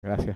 Gracias.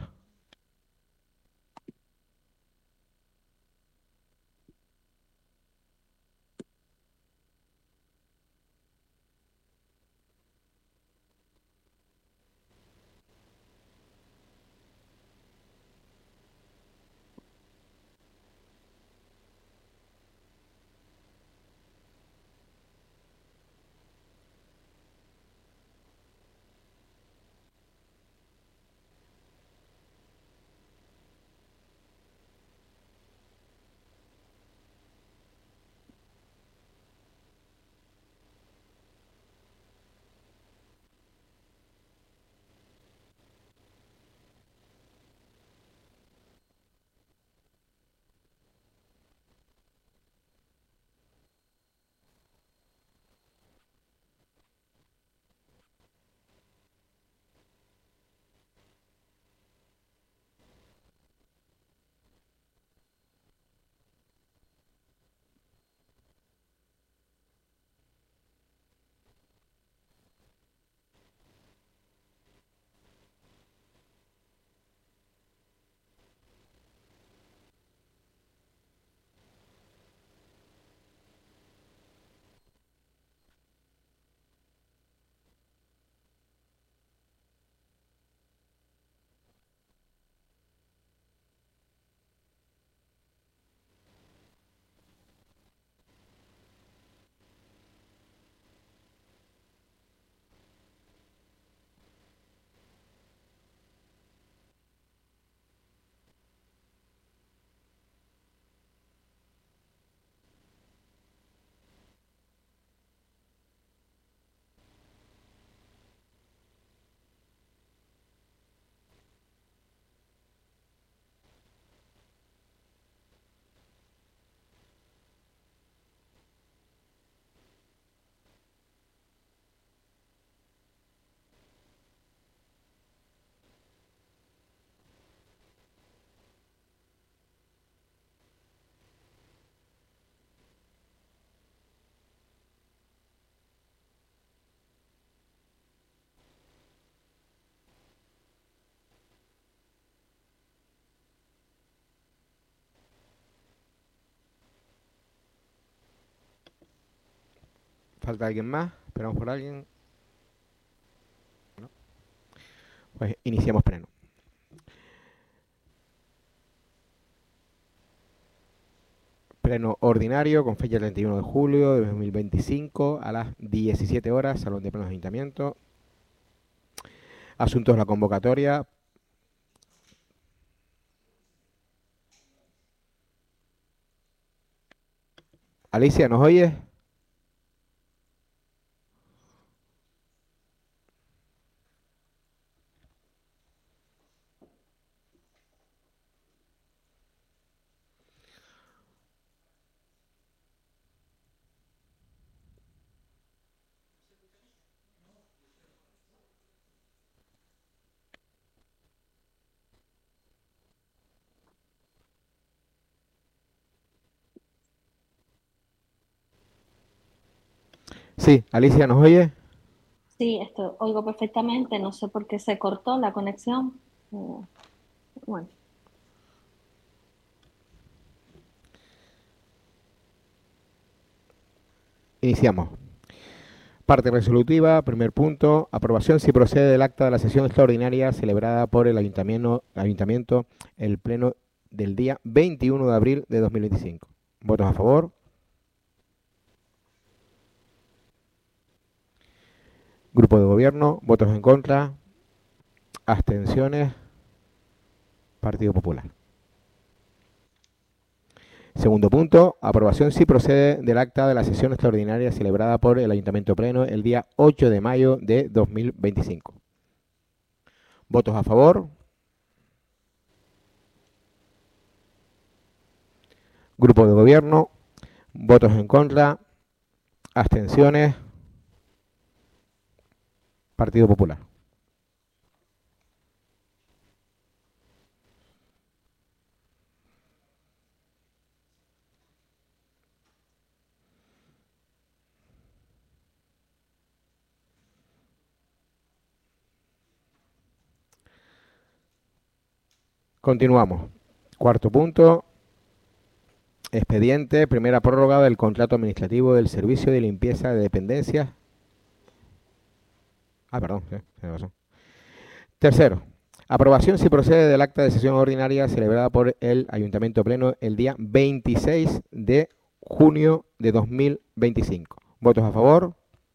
¿Falta alguien más? ¿Esperamos por alguien? ¿No? Pues iniciamos pleno. Pleno ordinario con fecha 31 de julio de 2025 a las 17 horas, Salón de Plenos de Ayuntamiento. Asuntos de la convocatoria. Alicia, ¿nos oyes? Sí, Alicia, ¿nos oye? Sí, esto oigo perfectamente, no sé por qué se cortó la conexión. Bueno, Iniciamos. Parte resolutiva, primer punto, aprobación si procede del acta de la sesión extraordinaria celebrada por el Ayuntamiento el pleno del día 21 de abril de 2025. ¿Votos a favor? Grupo de gobierno, votos en contra, abstenciones, Partido Popular. Segundo punto, aprobación si procede del acta de la sesión extraordinaria celebrada por el Ayuntamiento Pleno el día 8 de mayo de 2025. ¿Votos a favor? Grupo de gobierno, votos en contra, abstenciones, Partido Popular. Continuamos. Cuarto punto. Expediente, primera prórroga del contrato administrativo del servicio de limpieza de dependencias. Perdón, tiene razón. Tercero, aprobación si procede del acta de sesión ordinaria celebrada por el Ayuntamiento Pleno el día 26 de junio de 2025. ¿Votos a favor?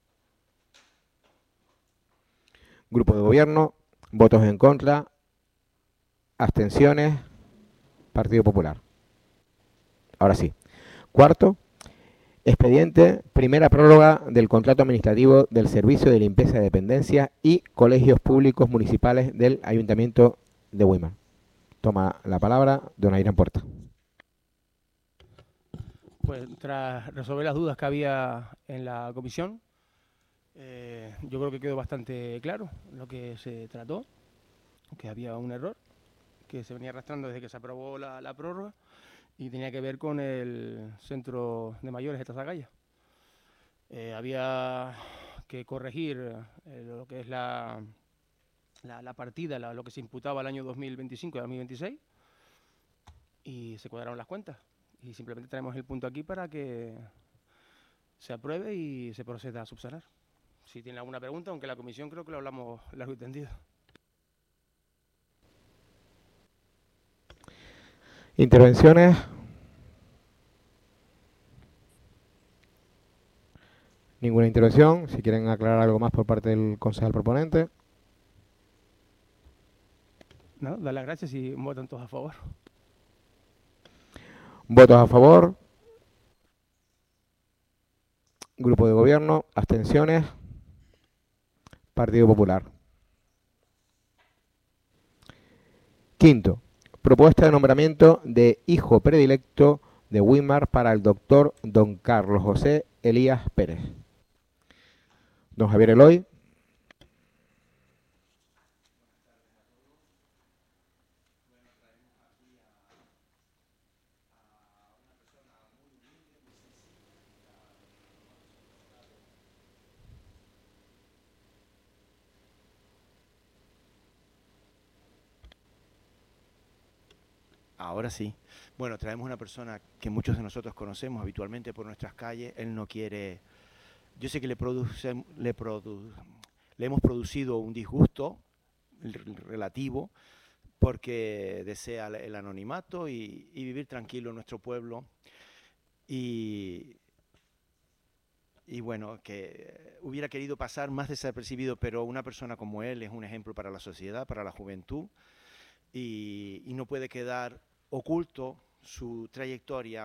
Grupo de Gobierno. ¿Votos en contra? Abstenciones. Partido Popular. Ahora sí. Cuarto, expediente, primera prórroga del contrato administrativo del Servicio de Limpieza de Dependencias y Colegios Públicos Municipales del Ayuntamiento de Weimar. Toma la palabra don Ayrán Puerta. Pues tras resolver las dudas que había en la comisión, yo creo que quedó bastante claro lo que se trató, que había un error que se venía arrastrando desde que se aprobó la prórroga y tenía que ver con el centro de mayores de Tasagaya. Había que corregir lo que es la partida, lo que se imputaba al año 2025 y 2026, y se cuadraron las cuentas. Y simplemente traemos el punto aquí para que se apruebe y se proceda a subsanar. Si tiene alguna pregunta, aunque la comisión creo que lo hablamos largo y tendido. Intervenciones. Ninguna intervención. Si quieren aclarar algo más por parte del concejal proponente. No, dar las gracias y votan todos a favor. Votos a favor. Grupo de Gobierno. Abstenciones. Partido Popular. Quinto, propuesta de nombramiento de hijo predilecto de Weimar para el doctor don Carlos José Elías Pérez. Don Javier Eloy. Ahora sí. Bueno, traemos una persona que muchos de nosotros conocemos habitualmente por nuestras calles. Él no quiere... Yo sé que le hemos producido un disgusto relativo porque desea el anonimato y vivir tranquilo en nuestro pueblo. Y bueno, que hubiera querido pasar más desapercibido, pero una persona como él es un ejemplo para la sociedad, para la juventud, y no puede quedar oculto su trayectoria.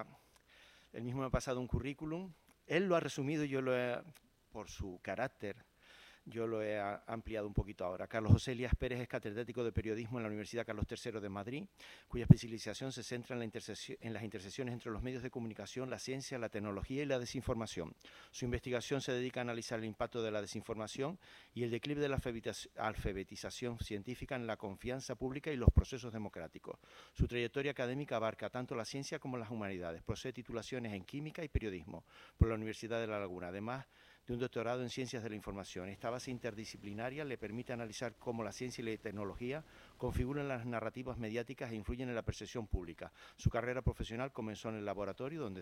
Él mismo me ha pasado un currículum, él lo ha resumido y yo lo he, por su carácter, yo lo he ampliado un poquito ahora. Carlos José Elías Pérez es catedrático de periodismo en la Universidad Carlos III de Madrid, cuya especialización se centra en las intersecciones entre los medios de comunicación, la ciencia, la tecnología y la desinformación. Su investigación se dedica a analizar el impacto de la desinformación y el declive de la alfabetización científica en la confianza pública y los procesos democráticos. Su trayectoria académica abarca tanto la ciencia como las humanidades. Posee titulaciones en química y periodismo por la Universidad de La Laguna, además de un doctorado en Ciencias de la Información. Esta base interdisciplinaria le permite analizar cómo la ciencia y la tecnología configuran las narrativas mediáticas e influyen en la percepción pública. Su carrera profesional comenzó en el laboratorio, donde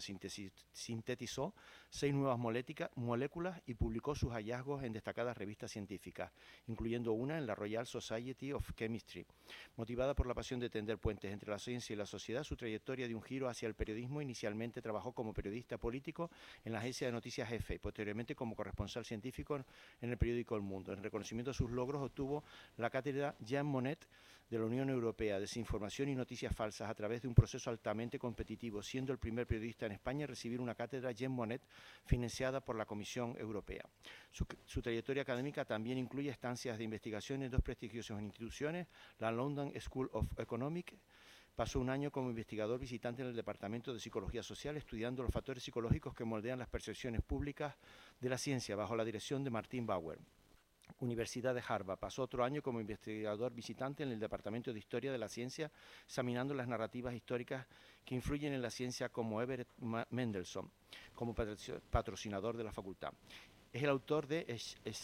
sintetizó 6 nuevas moléculas y publicó sus hallazgos en destacadas revistas científicas, incluyendo una en la Royal Society of Chemistry. Motivada por la pasión de tender puentes entre la ciencia y la sociedad, su trayectoria dio un giro hacia el periodismo. Inicialmente trabajó como periodista político en la agencia de noticias EFE, y posteriormente como corresponsal científico en el periódico El Mundo. En reconocimiento a sus logros obtuvo la cátedra Jean Monnet de la Unión Europea, Desinformación y Noticias Falsas, a través de un proceso altamente competitivo, siendo el primer periodista en España en recibir una cátedra Jean Monnet financiada por la Comisión Europea. Su trayectoria académica también incluye estancias de investigación en 2 prestigiosas instituciones, la London School of Economics. Pasó un año como investigador visitante en el Departamento de Psicología Social, estudiando los factores psicológicos que moldean las percepciones públicas de la ciencia, bajo la dirección de Martin Bauer. Universidad de Harvard. Pasó otro año como investigador visitante en el Departamento de Historia de la Ciencia, examinando las narrativas históricas que influyen en la ciencia, como Everett Mendelssohn, como patrocinador de la facultad. Es el autor de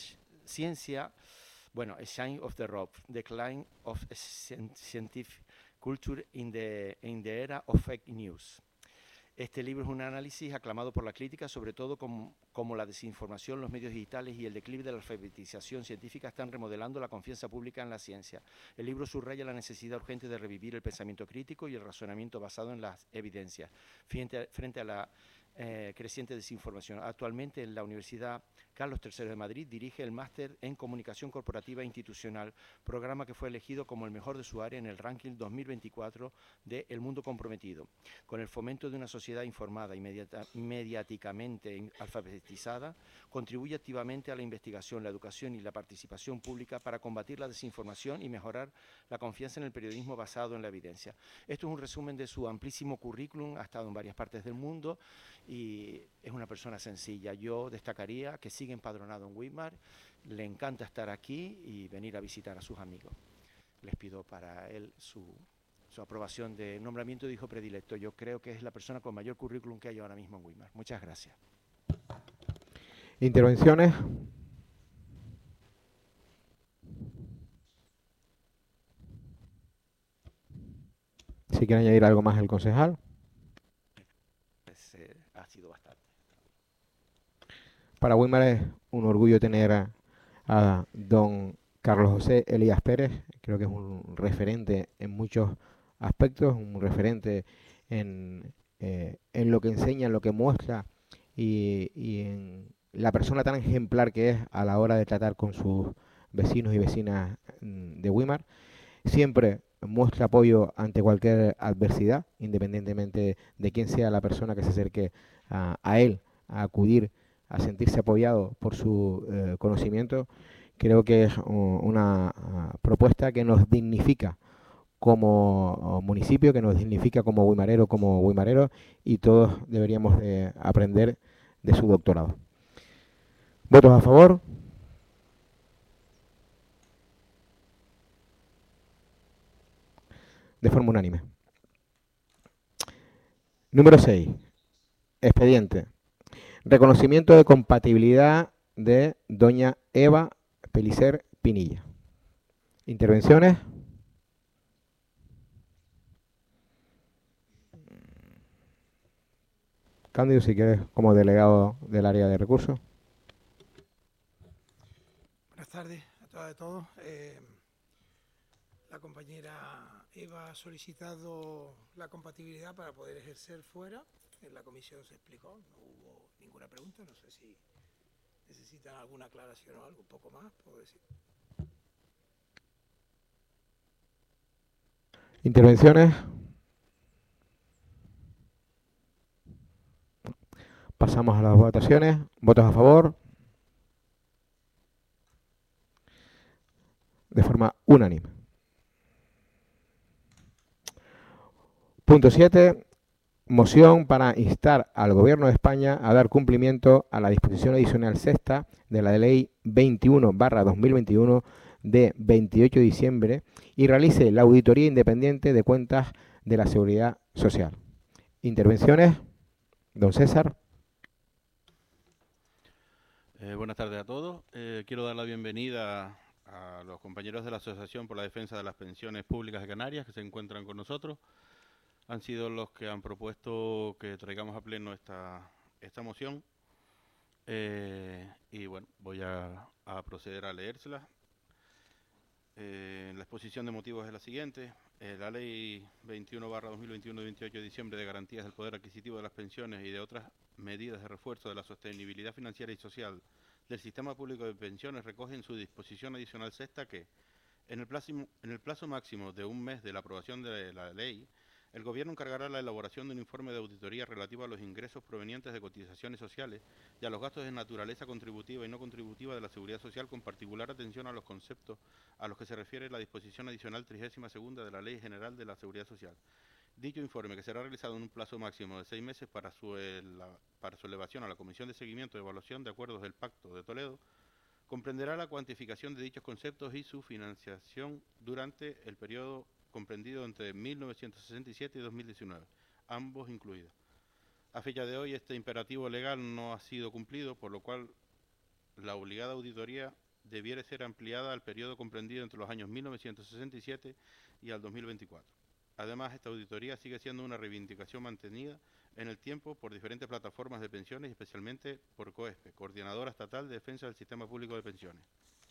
Ciencia, A Sign of the Rope, Decline of Scientific Culture in the Era of Fake News. Este libro es un análisis aclamado por la crítica, sobre todo como la desinformación, los medios digitales y el declive de la alfabetización científica están remodelando la confianza pública en la ciencia. El libro subraya la necesidad urgente de revivir el pensamiento crítico y el razonamiento basado en las evidencias frente a la creciente desinformación. Actualmente en la Universidad Carlos III de Madrid dirige el máster en Comunicación Corporativa e Institucional, programa que fue elegido como el mejor de su área en el ranking 2024 de El Mundo Comprometido. Con el fomento de una sociedad informada y mediáticamente alfabetizada, contribuye activamente a la investigación, la educación y la participación pública para combatir la desinformación y mejorar la confianza en el periodismo basado en la evidencia. Esto es un resumen de su amplísimo currículum, ha estado en varias partes del mundo y es una persona sencilla. Yo destacaría que sigue empadronado en Weimar, le encanta estar aquí y venir a visitar a sus amigos. Les pido para él su aprobación de nombramiento de hijo predilecto. Yo creo que es la persona con mayor currículum que hay ahora mismo en Weimar. Muchas gracias. Intervenciones. Si quiere añadir algo más el concejal. Pues, ha sido bastante. Para Weimar es un orgullo tener a don Carlos José Elías Pérez. Creo que es un referente en muchos aspectos, un referente en lo que enseña, en lo que muestra y en la persona tan ejemplar que es a la hora de tratar con sus vecinos y vecinas de Weimar. Siempre muestra apoyo ante cualquier adversidad, independientemente de quién sea la persona que se acerque a él, a acudir, a sentirse apoyado por su conocimiento. Creo que es una propuesta que nos dignifica como municipio, que nos dignifica como Weimarero, y todos deberíamos de aprender de su doctorado. ¿Votos a favor? De forma unánime. Número 6. Expediente. Reconocimiento de compatibilidad de doña Eva Pelicer Pinilla. ¿Intervenciones? Cándido, si quieres, como delegado del área de recursos. Buenas tardes a todas y a todos. La compañera Eva ha solicitado la compatibilidad para poder ejercer fuera. En la comisión se explicó, no hubo ninguna pregunta. No sé si necesitan alguna aclaración o algo, un poco más, puedo decir. ¿Intervenciones? Pasamos a las votaciones. ¿Votos a favor? De forma unánime. Punto 7. Moción para instar al Gobierno de España a dar cumplimiento a la disposición adicional sexta de la Ley 21/2021 de 28 de diciembre y realice la auditoría independiente de cuentas de la Seguridad Social. ¿Intervenciones? Don César. Buenas tardes a todos. Quiero dar la bienvenida a los compañeros de la Asociación por la Defensa de las Pensiones Públicas de Canarias que se encuentran con nosotros. Han sido los que han propuesto que traigamos a pleno esta moción. Y bueno, voy a proceder a leérsela. La exposición de motivos es la siguiente. La Ley 21/2021 de 28 de diciembre de garantías del poder adquisitivo de las pensiones y de otras medidas de refuerzo de la sostenibilidad financiera y social del sistema público de pensiones recoge en su disposición adicional sexta que, en el plazo máximo de un mes de la aprobación de la ley, el Gobierno encargará la elaboración de un informe de auditoría relativo a los ingresos provenientes de cotizaciones sociales y a los gastos de naturaleza contributiva y no contributiva de la Seguridad Social, con particular atención a los conceptos a los que se refiere la disposición adicional 32ª de la Ley General de la Seguridad Social. Dicho informe, que será realizado en un plazo máximo de 6 meses para su elevación a la Comisión de Seguimiento y Evaluación de Acuerdos del Pacto de Toledo, comprenderá la cuantificación de dichos conceptos y su financiación durante el periodo comprendido entre 1967 y 2019, ambos incluidos. A fecha de hoy, este imperativo legal no ha sido cumplido, por lo cual la obligada auditoría debiera ser ampliada al periodo comprendido entre los años 1967 y al 2024. Además, esta auditoría sigue siendo una reivindicación mantenida en el tiempo por diferentes plataformas de pensiones y especialmente por COESPE, Coordinadora Estatal de Defensa del Sistema Público de Pensiones.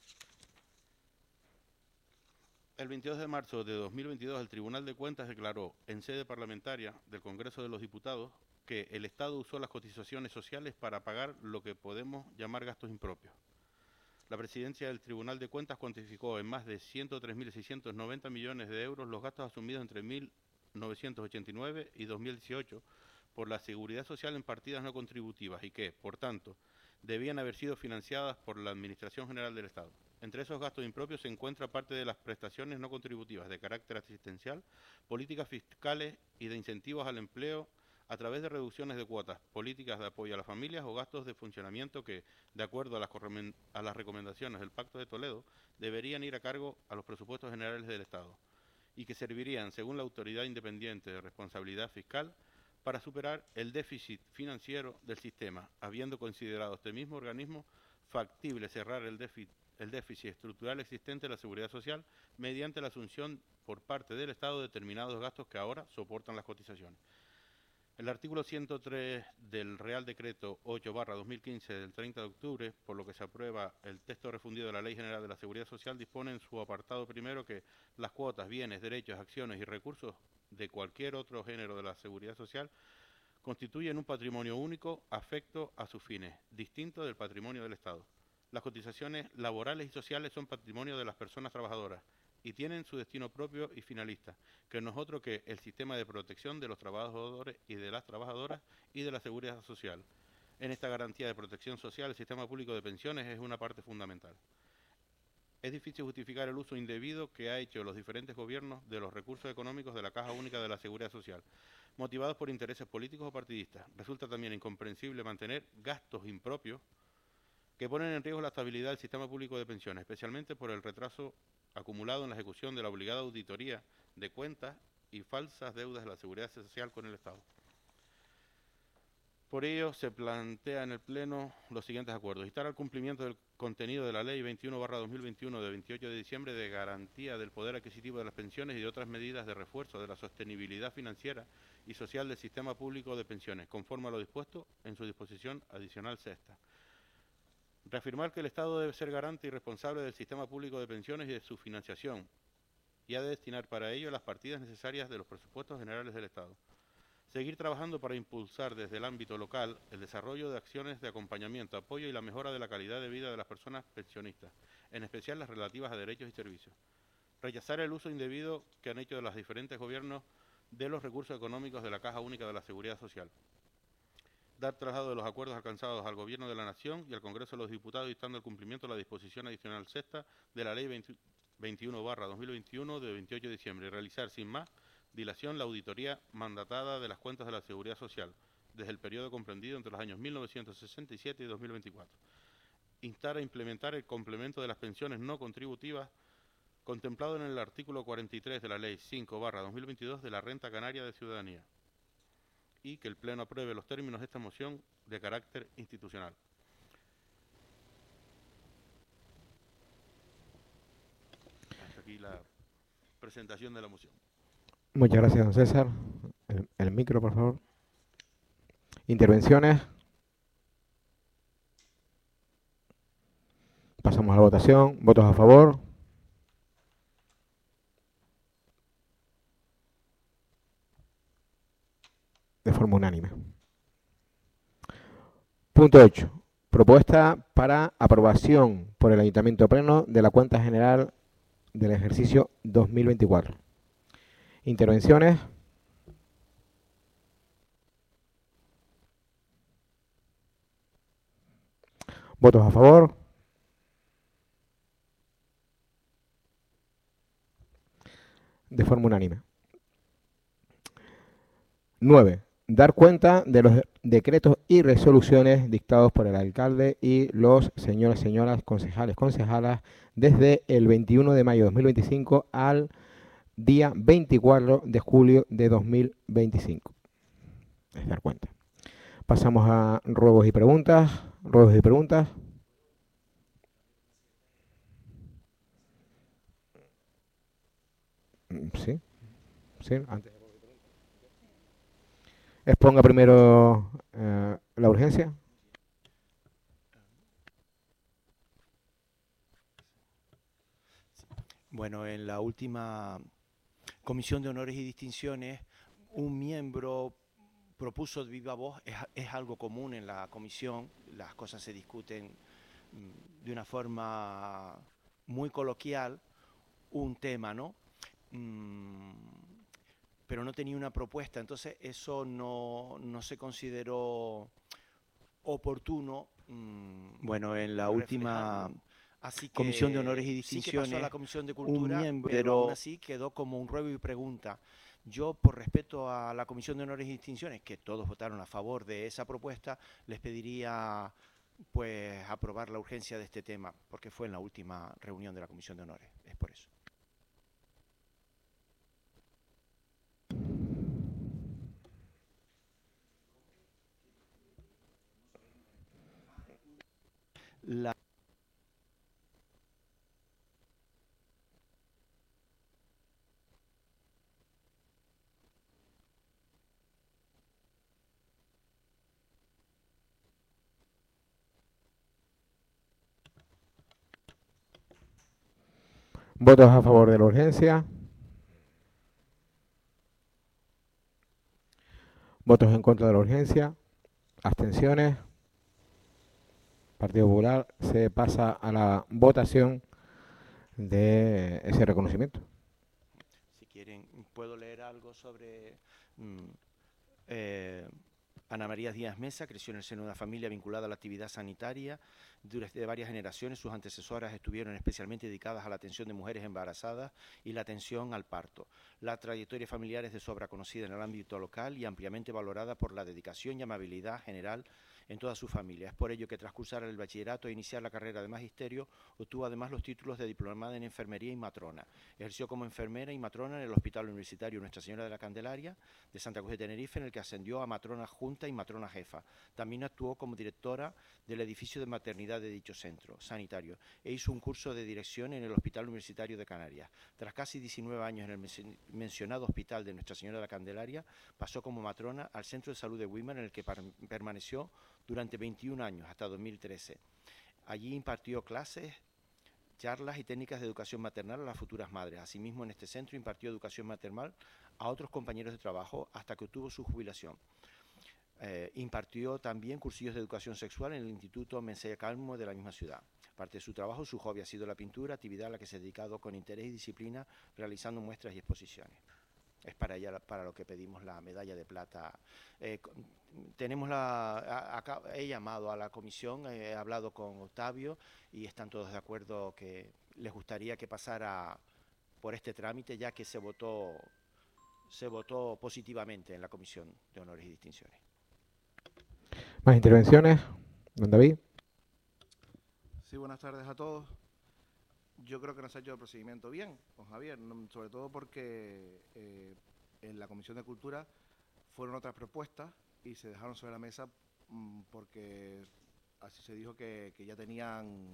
El 22 de marzo de 2022, el Tribunal de Cuentas declaró en sede parlamentaria del Congreso de los Diputados que el Estado usó las cotizaciones sociales para pagar lo que podemos llamar gastos impropios. La presidencia del Tribunal de Cuentas cuantificó en más de 103.690 millones de euros los gastos asumidos entre 1989 y 2018 por la Seguridad Social en partidas no contributivas y que, por tanto, debían haber sido financiadas por la Administración General del Estado. Entre esos gastos impropios se encuentra parte de las prestaciones no contributivas de carácter asistencial, políticas fiscales y de incentivos al empleo a través de reducciones de cuotas, políticas de apoyo a las familias o gastos de funcionamiento que, de acuerdo a las recomendaciones del Pacto de Toledo, deberían ir a cargo a los presupuestos generales del Estado y que servirían, según la Autoridad Independiente de Responsabilidad Fiscal, para superar el déficit financiero del sistema, habiendo considerado este mismo organismo factible cerrar el déficit estructural existente de la Seguridad Social mediante la asunción por parte del Estado de determinados gastos que ahora soportan las cotizaciones. El artículo 103 del Real Decreto 8/2015 del 30 de octubre, por lo que se aprueba el texto refundido de la Ley General de la Seguridad Social, dispone en su apartado primero que las cuotas, bienes, derechos, acciones y recursos de cualquier otro género de la Seguridad Social constituyen un patrimonio único afecto a sus fines, distinto del patrimonio del Estado. Las cotizaciones laborales y sociales son patrimonio de las personas trabajadoras y tienen su destino propio y finalista, que no es otro que el sistema de protección de los trabajadores y de las trabajadoras y de la seguridad social. En esta garantía de protección social, el sistema público de pensiones es una parte fundamental. Es difícil justificar el uso indebido que ha hecho los diferentes gobiernos de los recursos económicos de la Caja Única de la Seguridad Social, motivados por intereses políticos o partidistas. Resulta también incomprensible mantener gastos impropios que ponen en riesgo la estabilidad del sistema público de pensiones, especialmente por el retraso acumulado en la ejecución de la obligada auditoría de cuentas y falsas deudas de la Seguridad Social con el Estado. Por ello, se plantea en el Pleno los siguientes acuerdos. Instar al cumplimiento del contenido de la Ley 21/2021 de 28 de diciembre de garantía del poder adquisitivo de las pensiones y de otras medidas de refuerzo de la sostenibilidad financiera y social del sistema público de pensiones, conforme a lo dispuesto en su disposición adicional sexta. Reafirmar que el Estado debe ser garante y responsable del sistema público de pensiones y de su financiación, y ha de destinar para ello las partidas necesarias de los presupuestos generales del Estado. Seguir trabajando para impulsar desde el ámbito local el desarrollo de acciones de acompañamiento, apoyo y la mejora de la calidad de vida de las personas pensionistas, en especial las relativas a derechos y servicios. Rechazar el uso indebido que han hecho de los diferentes gobiernos de los recursos económicos de la Caja Única de la Seguridad Social. Dar traslado de los acuerdos alcanzados al Gobierno de la Nación y al Congreso de los Diputados, dictando el cumplimiento de la disposición adicional sexta de la Ley 21/2021 de 28 de diciembre y realizar sin más dilación la auditoría mandatada de las cuentas de la Seguridad Social desde el periodo comprendido entre los años 1967 y 2024. Instar a implementar el complemento de las pensiones no contributivas contemplado en el artículo 43 de la Ley 5/2022 de la Renta Canaria de Ciudadanía, y que el Pleno apruebe los términos de esta moción de carácter institucional. Hasta aquí la presentación de la moción. Muchas gracias, don César. El micro, por favor. Intervenciones. Pasamos a la votación. ¿Votos a favor? De forma unánime. Punto 8. Propuesta para aprobación por el Ayuntamiento Pleno de la cuenta general del ejercicio 2024. Intervenciones. ¿Votos a favor? De forma unánime. 9. Dar cuenta de los decretos y resoluciones dictados por el alcalde y los señores, señoras, concejales, concejalas desde el 21 de mayo de 2025 al día 24 de julio de 2025. Es dar cuenta. Pasamos a ruegos y preguntas. Ruegos y preguntas. ¿Sí? ¿Sí? Antes. Exponga primero la urgencia. Bueno, en la última Comisión de Honores y Distinciones, un miembro propuso de viva voz, es algo común en la comisión, las cosas se discuten de una forma muy coloquial, un tema, ¿no? Pero no tenía una propuesta, entonces eso no se consideró oportuno. Bueno, en la última Comisión de Honores y Distinciones, sí que pasó a la Comisión de Cultura, un miembro, pero aún así quedó como un ruego y pregunta. Yo, por respeto a la Comisión de Honores y Distinciones, que todos votaron a favor de esa propuesta, les pediría pues aprobar la urgencia de este tema, porque fue en la última reunión de la Comisión de Honores, es por eso. La ¿Votos a favor de la urgencia? ¿Votos en contra de la urgencia? ¿Abstenciones? Partido Popular. Se pasa a la votación de ese reconocimiento. Si quieren, puedo leer algo sobre Ana María Díaz Mesa. Creció en el seno de una familia vinculada a la actividad sanitaria. Durante varias generaciones sus antecesoras estuvieron especialmente dedicadas a la atención de mujeres embarazadas y la atención al parto. La trayectoria familiar es de sobra conocida en el ámbito local y ampliamente valorada por la dedicación y amabilidad general en toda su familia. Es por ello que tras cursar el bachillerato e iniciar la carrera de magisterio, obtuvo además los títulos de diplomada en enfermería y matrona. Ejerció como enfermera y matrona en el Hospital Universitario Nuestra Señora de la Candelaria de Santa Cruz de Tenerife, en el que ascendió a matrona adjunta y matrona jefa. También actuó como directora del edificio de maternidad de dicho centro sanitario e hizo un curso de dirección en el Hospital Universitario de Canarias. Tras casi 19 años en el mencionado Hospital de Nuestra Señora de la Candelaria, pasó como matrona al Centro de Salud de Weimar, en el que permaneció durante 21 años, hasta 2013. Allí impartió clases, charlas y técnicas de educación maternal a las futuras madres. Asimismo, en este centro impartió educación maternal a otros compañeros de trabajo hasta que obtuvo su jubilación. Impartió también cursillos de educación sexual en el Instituto Mensea Calmo de la misma ciudad. Aparte de su trabajo, su hobby ha sido la pintura, actividad a la que se ha dedicado con interés y disciplina, realizando muestras y exposiciones. Es para ella para lo que pedimos la medalla de plata. Tenemos he llamado a la comisión, he hablado con Octavio y están todos de acuerdo que les gustaría que pasara por este trámite, ya que se votó positivamente en la Comisión de Honores y Distinciones. ¿Más intervenciones? Don David. Sí, buenas tardes a todos. Yo creo que nos ha hecho el procedimiento bien, con Javier, sobre todo porque en la Comisión de Cultura fueron otras propuestas y se dejaron sobre la mesa porque así se dijo que ya tenían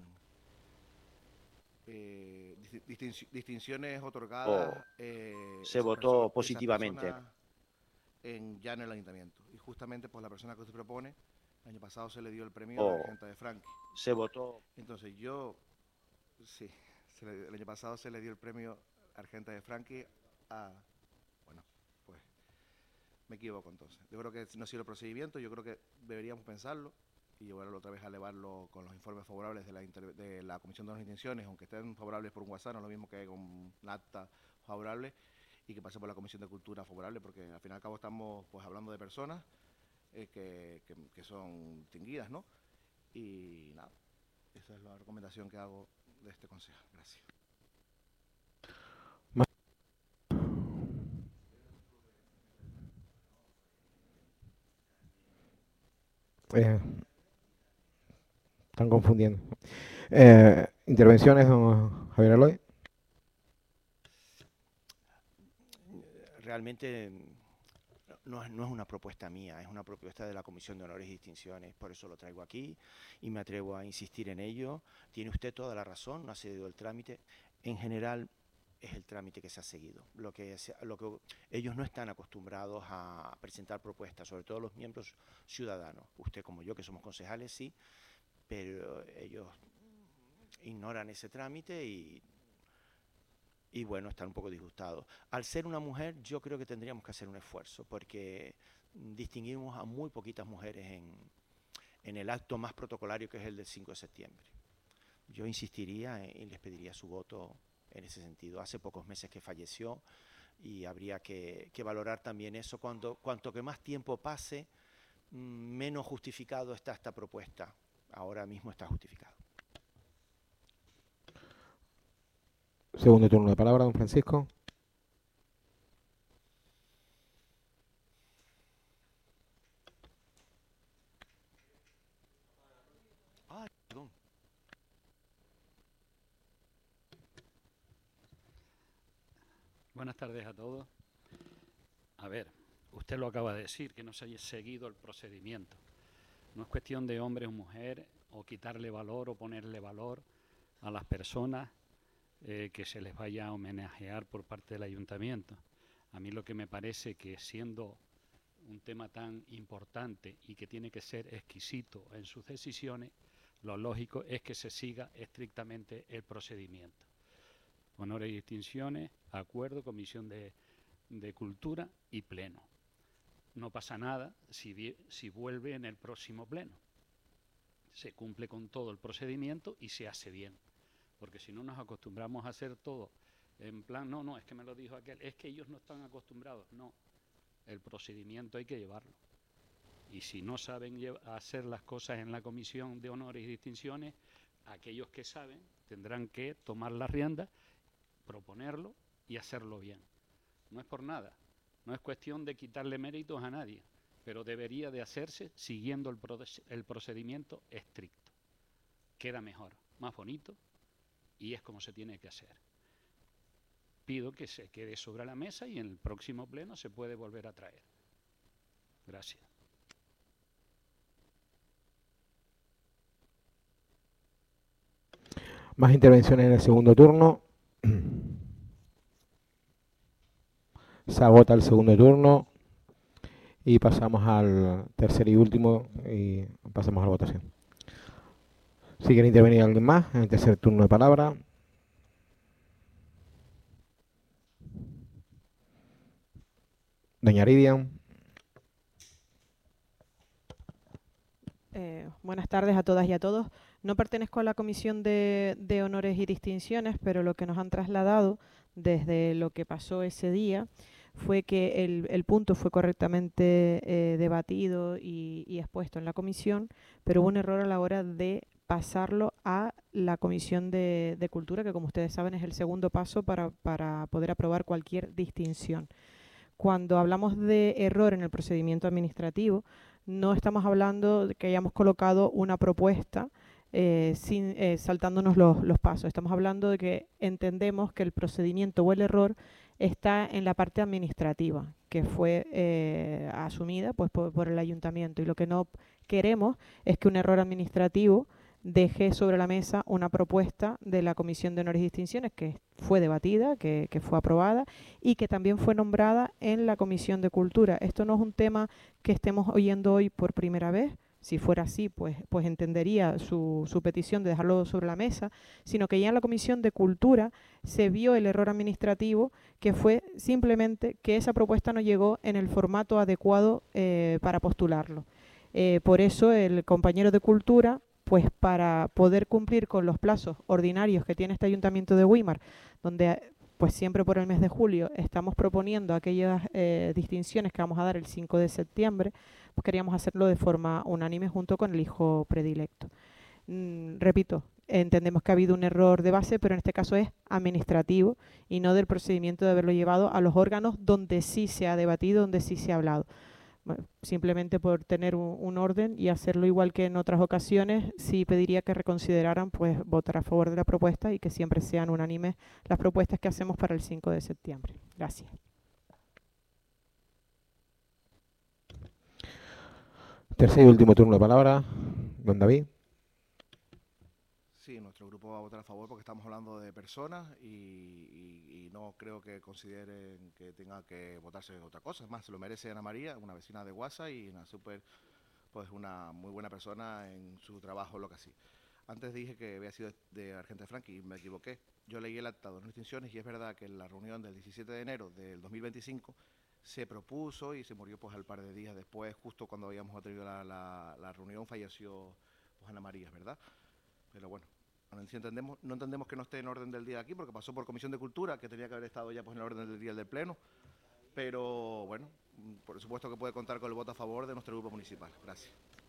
distinciones otorgadas. Se votó positivamente. Ya en el ayuntamiento. Y justamente pues la persona que usted propone, el año pasado se le dio el premio a Argenta de Franqui. Se votó. Entonces sí, el año pasado se le dio el premio Argenta de Franqui a... Bueno, pues me equivoco entonces. Yo creo que no ha sido el procedimiento, yo creo que deberíamos pensarlo y llevarlo otra vez a elevarlo con los informes favorables de la Comisión de las Intenciones, aunque estén favorables por un WhatsApp, no es lo mismo que con un acta favorable, y que pase por la Comisión de Cultura favorable, porque al fin y al cabo estamos pues hablando de personas que son distinguidas, ¿no? Y nada, esa es la recomendación que hago de este consejo. Gracias. Están confundiendo. ¿Intervenciones, don Javier Aloy? Realmente no es una propuesta mía, es una propuesta de la Comisión de Honores y Distinciones, por eso lo traigo aquí y me atrevo a insistir en ello. Tiene usted toda la razón, no ha cedido el trámite. En general, es el trámite que se ha seguido. Ellos no están acostumbrados a presentar propuestas, sobre todo los miembros ciudadanos. Usted como yo, que somos concejales, sí, pero ellos ignoran ese trámite y bueno, están un poco disgustados. Al ser una mujer, yo creo que tendríamos que hacer un esfuerzo, porque distinguimos a muy poquitas mujeres en el acto más protocolario, que es el del 5 de septiembre. Yo insistiría y les pediría su voto en ese sentido. Hace pocos meses que falleció y habría que valorar también eso. Cuanto que más tiempo pase, menos justificado está esta propuesta. Ahora mismo está justificado. Segundo turno de palabra, don Francisco. Ah, perdón. Buenas tardes a todos. A ver, usted lo acaba de decir, que no se haya seguido el procedimiento. No es cuestión de hombre o mujer, o quitarle valor o ponerle valor a las personas que se les vaya a homenajear por parte del ayuntamiento. A mí lo que me parece que, siendo un tema tan importante y que tiene que ser exquisito en sus decisiones, lo lógico es que se siga estrictamente el procedimiento. Honores y distinciones, acuerdo, comisión de cultura y pleno. No pasa nada si vuelve en el próximo pleno. Se cumple con todo el procedimiento y se hace bien. Porque si no nos acostumbramos a hacer todo en plan, no, es que me lo dijo aquel, es que ellos no están acostumbrados. No, el procedimiento hay que llevarlo. Y si no saben hacer las cosas en la comisión de honores y distinciones, aquellos que saben tendrán que tomar las riendas, proponerlo y hacerlo bien. No es por nada, no es cuestión de quitarle méritos a nadie, pero debería de hacerse siguiendo el procedimiento estricto. Queda mejor, más bonito y es como se tiene que hacer. Pido que se quede sobre la mesa y en el próximo pleno se puede volver a traer. Gracias. Más intervenciones en el segundo turno. Se agota el segundo turno y pasamos al tercer y último y pasamos a la votación. Si quiere intervenir alguien más en el tercer turno de palabra. Doña Aridia. Buenas tardes a todas y a todos. No pertenezco a la Comisión de Honores y Distinciones, pero lo que nos han trasladado desde lo que pasó ese día fue que el punto fue correctamente debatido y expuesto en la comisión, pero hubo un error a la hora de pasarlo a la Comisión de Cultura, que como ustedes saben es el segundo paso para poder aprobar cualquier distinción. Cuando hablamos de error en el procedimiento administrativo, no estamos hablando de que hayamos colocado una propuesta saltándonos los pasos. Estamos hablando de que entendemos que el procedimiento o el error está en la parte administrativa, que fue asumida pues, por el ayuntamiento. Y lo que no queremos es que un error administrativo deje sobre la mesa una propuesta de la Comisión de Honores y Distinciones que fue debatida, que fue aprobada y que también fue nombrada en la Comisión de Cultura. Esto no es un tema que estemos oyendo hoy por primera vez. Si fuera así, pues entendería su petición de dejarlo sobre la mesa, sino que ya en la Comisión de Cultura se vio el error administrativo, que fue simplemente que esa propuesta no llegó en el formato adecuado para postularlo. Por eso el compañero de Cultura, pues para poder cumplir con los plazos ordinarios que tiene este Ayuntamiento de Güímar, donde pues siempre por el mes de julio estamos proponiendo aquellas distinciones que vamos a dar el 5 de septiembre, pues queríamos hacerlo de forma unánime junto con el hijo predilecto. Repito, entendemos que ha habido un error de base, pero en este caso es administrativo y no del procedimiento de haberlo llevado a los órganos donde sí se ha debatido, donde sí se ha hablado. Bueno, simplemente por tener un orden y hacerlo igual que en otras ocasiones, sí pediría que reconsideraran pues votar a favor de la propuesta y que siempre sean unánimes las propuestas que hacemos para el 5 de septiembre. Gracias. Tercer y último turno de palabra, don David. Sí, nuestro grupo va a votar a favor porque estamos hablando de personas y no creo que consideren que tenga que votarse otra cosa. Es más, se lo merece Ana María, una vecina de Guasa y una pues una muy buena persona en su trabajo, lo que hacía. Antes dije que había sido de Argenta Franqui y me equivoqué. Yo leí el acta de las distinciones y es verdad que en la reunión del 17 de enero del 2025 se propuso y se murió pues al par de días después, justo cuando habíamos tenido la reunión, falleció pues Ana María, ¿verdad? Pero bueno, no entendemos que no esté en orden del día aquí porque pasó por Comisión de Cultura, que tenía que haber estado ya pues en el orden del día del Pleno. Pero bueno, por supuesto que puede contar con el voto a favor de nuestro grupo municipal. Gracias.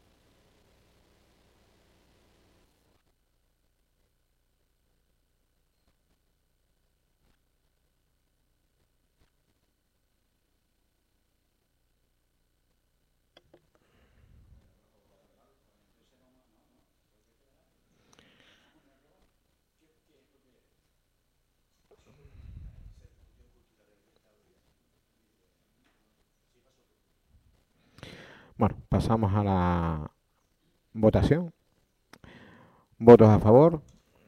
Bueno, pasamos a la votación. ¿Votos a favor?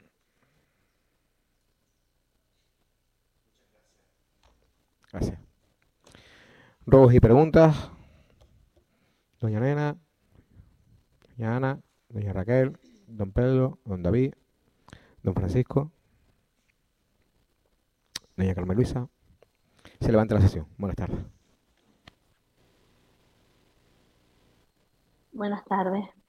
Gracias. Ruegos y preguntas. Doña Elena, doña Ana, doña Raquel, don Pedro, don David, don Francisco, doña Carmen Luisa. Se levanta la sesión. Buenas tardes. Buenas tardes.